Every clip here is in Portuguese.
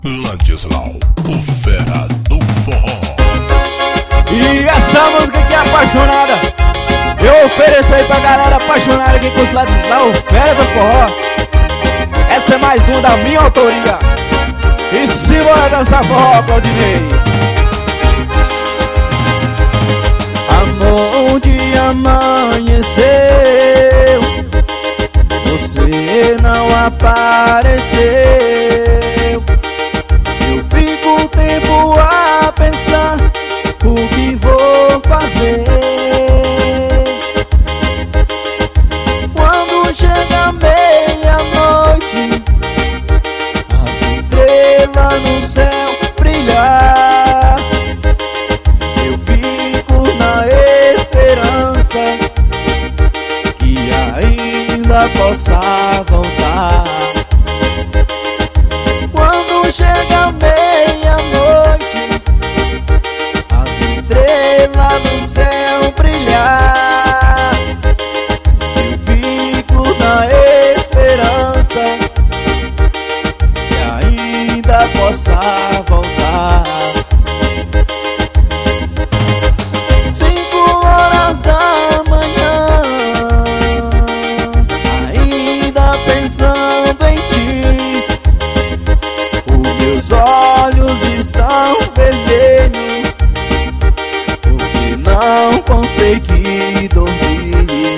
Ladislau, o fera do forró. E essa música aqui é apaixonada, eu ofereço aí pra galera apaixonada que curte Ladislau, o fera do forró. Essa é mais uma da minha autoria. E se bora dançar forró, Claudinei. Amor de amanheceu, você não apareceu. Eu fico um tempo a pensar o que vou fazer. Quando chega meia-noite, as estrelas no céu brilhar, eu fico na esperança que ainda possa voltar. Quando chega meia-noite, as estrelas no céu brilhar, eu fico na esperança que ainda possa voltar. 5 horas da manhã, ainda pensando em ti, os meus olhos estão vermelhos porque não consegui dormir.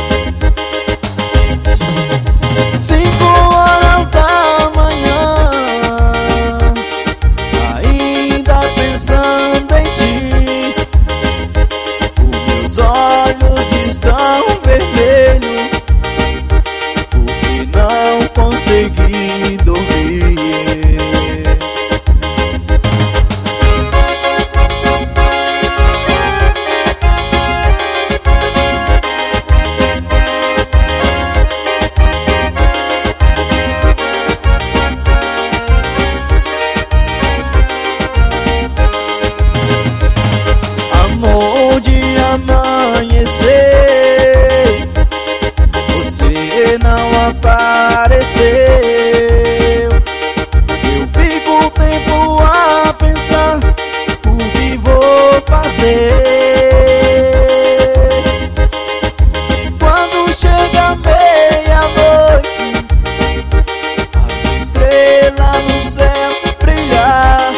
5 horas da manhã, ainda pensando em ti, os meus olhos estão vermelhos porque não consegui dormir. Amor de amanhecer, você não apareceu. Eu fico um tempo a pensar o que vou fazer. Quando chega meia-noite, as estrelas no céu brilhar,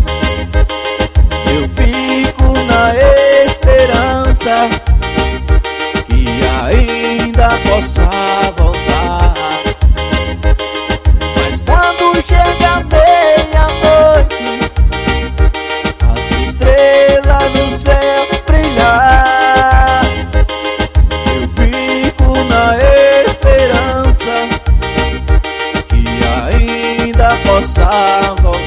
eu fico na esperança que ainda possa voltar. Mas quando chega meia-noite, as estrelas no céu brilhar, eu fico na esperança que ainda possa voltar.